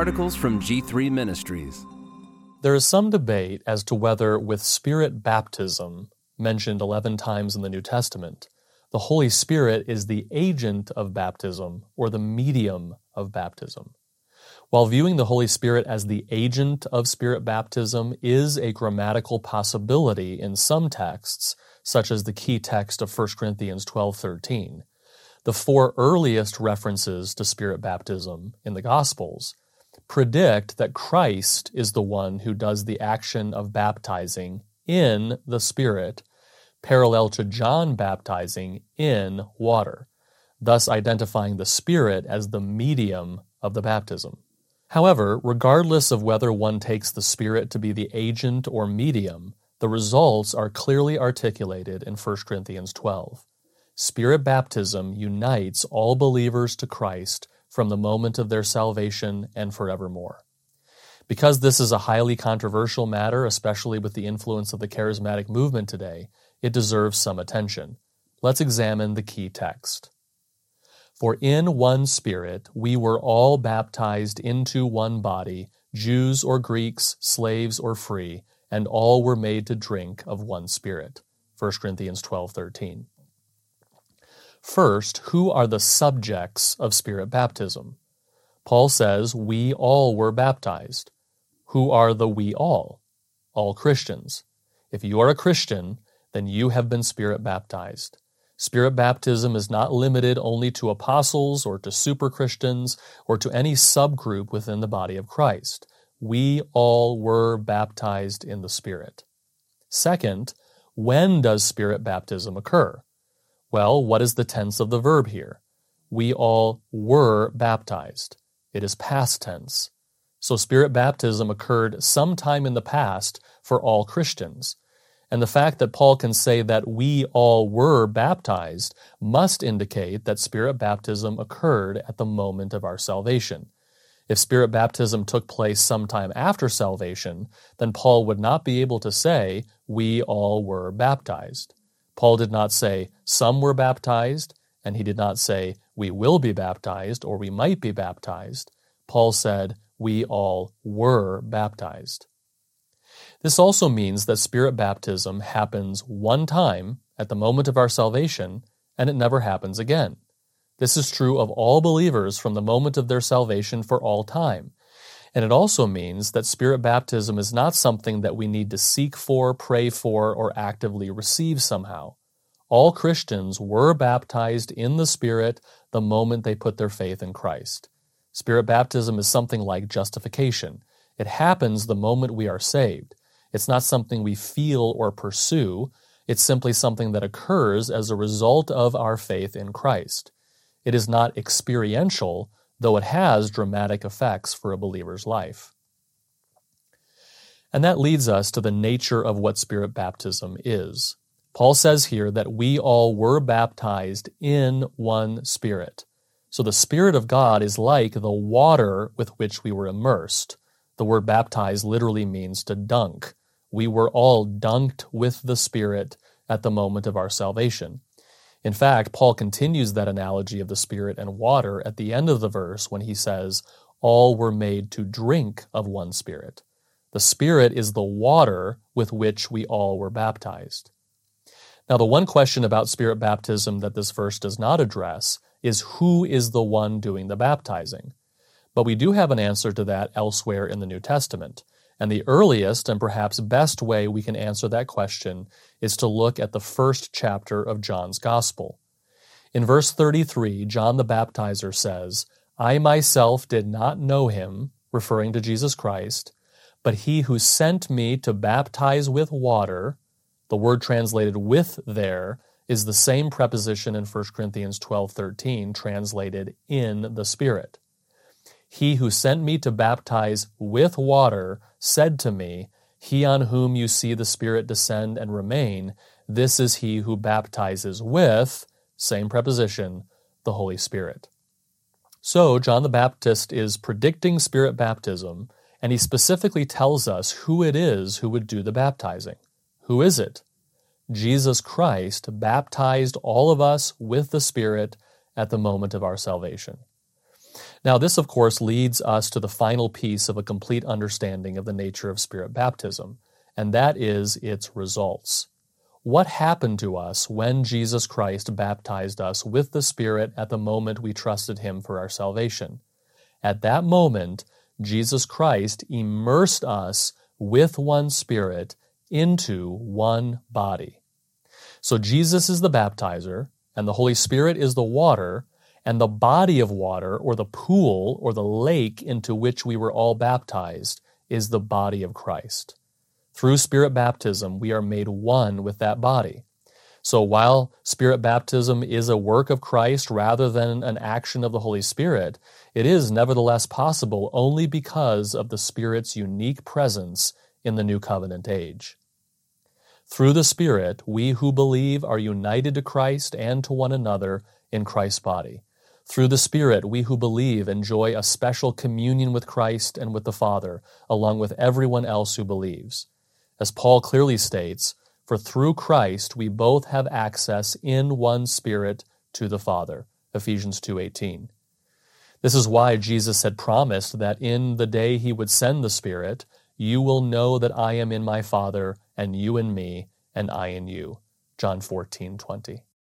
articles from G3 Ministries. There is some debate as to whether with Spirit baptism, mentioned 11 times in the New Testament, the Holy Spirit is the agent of baptism or the medium of baptism. While viewing the Holy Spirit as the agent of Spirit baptism is a grammatical possibility in some texts, such as the key text of 1 Corinthians 12:13, the four earliest references to Spirit baptism in the Gospels predict that Christ is the one who does the action of baptizing in the Spirit, parallel to John baptizing in water, thus identifying the Spirit as the medium of the baptism. However, regardless of whether one takes the Spirit to be the agent or medium, the results are clearly articulated in 1 Corinthians 12. Spirit baptism unites all believers to Christ from the moment of their salvation and forevermore. Because this is a highly controversial matter, especially with the influence of the charismatic movement today, it deserves some attention. Let's examine the key text. For in one Spirit we were all baptized into one body, Jews or Greeks, slaves or free, and all were made to drink of one Spirit. 1 Corinthians 12:13. First, who are the subjects of Spirit baptism? Paul says we all were baptized. Who are the we all? All Christians. If you are a Christian, then you have been Spirit baptized. Spirit baptism is not limited only to apostles or to super Christians or to any subgroup within the body of Christ. We all were baptized in the Spirit. Second, when does Spirit baptism occur? Well, what is the tense of the verb here? We all were baptized. It is past tense. So Spirit baptism occurred sometime in the past for all Christians. And the fact that Paul can say that we all were baptized must indicate that Spirit baptism occurred at the moment of our salvation. If Spirit baptism took place sometime after salvation, then Paul would not be able to say, we all were baptized. Paul did not say, some were baptized, and he did not say, we will be baptized, or we might be baptized. Paul said, we all were baptized. This also means that Spirit baptism happens one time at the moment of our salvation, and it never happens again. This is true of all believers from the moment of their salvation for all time. And it also means that Spirit baptism is not something that we need to seek for, pray for, or actively receive somehow. All Christians were baptized in the Spirit the moment they put their faith in Christ. Spirit baptism is something like justification. It happens the moment we are saved. It's not something we feel or pursue. It's simply something that occurs as a result of our faith in Christ. It is not experiential, though it has dramatic effects for a believer's life. And that leads us to the nature of what Spirit baptism is. Paul says here that we all were baptized in one Spirit. So the Spirit of God is like the water with which we were immersed. The word baptize literally means to dunk. We were all dunked with the Spirit at the moment of our salvation. In fact, Paul continues that analogy of the Spirit and water at the end of the verse when he says, all were made to drink of one Spirit. The Spirit is the water with which we all were baptized. Now, the one question about Spirit baptism that this verse does not address is who is the one doing the baptizing. But we do have an answer to that elsewhere in the New Testament. And the earliest and perhaps best way we can answer that question is to look at the first chapter of John's Gospel. In verse 33, John the Baptizer says, I myself did not know him, referring to Jesus Christ, but he who sent me to baptize with water, the word translated with there is the same preposition in 1 Corinthians 12:13 translated in the Spirit. He who sent me to baptize with water said to me, he on whom you see the Spirit descend and remain, this is he who baptizes with, same preposition, the Holy Spirit. So John the Baptist is predicting Spirit baptism, and he specifically tells us who it is who would do the baptizing. Who is it? Jesus Christ baptized all of us with the Spirit at the moment of our salvation. Now, this, of course, leads us to the final piece of a complete understanding of the nature of Spirit baptism, and that is its results. What happened to us when Jesus Christ baptized us with the Spirit at the moment we trusted Him for our salvation? At that moment, Jesus Christ immersed us with one Spirit into one body. So Jesus is the baptizer, and the Holy Spirit is the water, and the body of water, or the pool, or the lake into which we were all baptized, is the body of Christ. Through Spirit baptism, we are made one with that body. So while Spirit baptism is a work of Christ rather than an action of the Holy Spirit, it is nevertheless possible only because of the Spirit's unique presence in the New Covenant age. Through the Spirit, we who believe are united to Christ and to one another in Christ's body. Through the Spirit, we who believe enjoy a special communion with Christ and with the Father, along with everyone else who believes. As Paul clearly states, "For through Christ we both have access in one Spirit to the Father." Ephesians 2:18. This is why Jesus had promised that in the day He would send the Spirit, "You will know that I am in my Father, and you in me, and I in you." John 14:20.